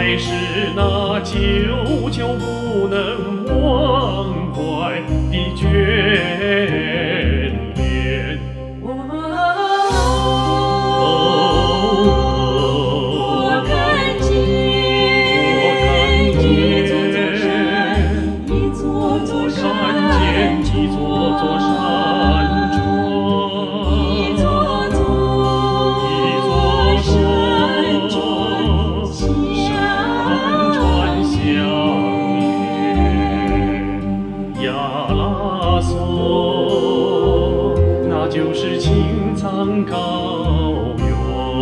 还是那久久不能忘怀的眷恋。 我看见一座座山， 一座座山川， 一座座山川相连。亚拉索，那就是青藏高原。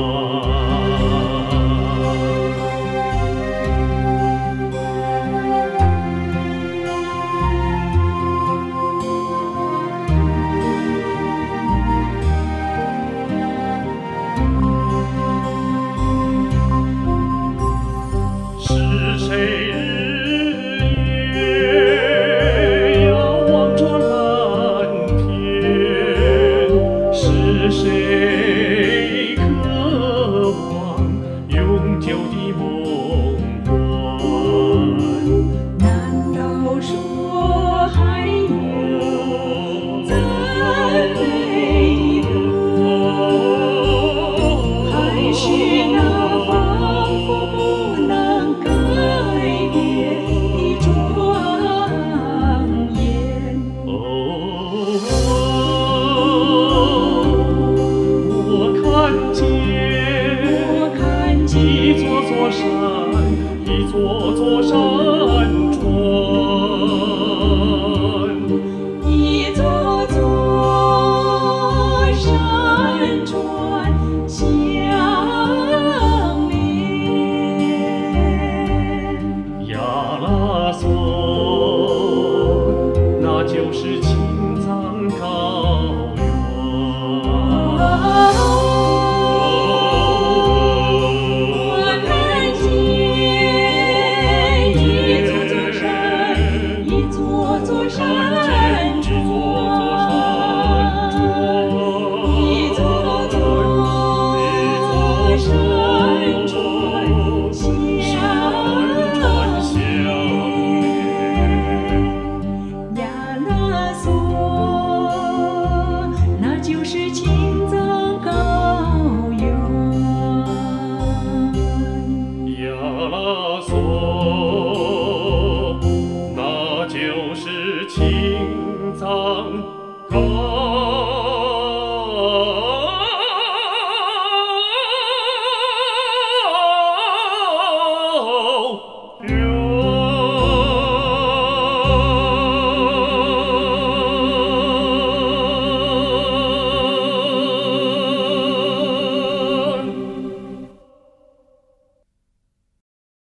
是谁日夜遥望着蓝天？是谁渴望永久的梦幻？ 难道说还有赞美的歌，还是那仿佛不能改变的庄严？ 我看见一座座山，一座座山川， 一座座山川相连。 亚拉索，那就是青藏高原。 我看见一座座山，一座座山川，一座座山川相连。亚拉索，那就是青藏高原。 亚拉索。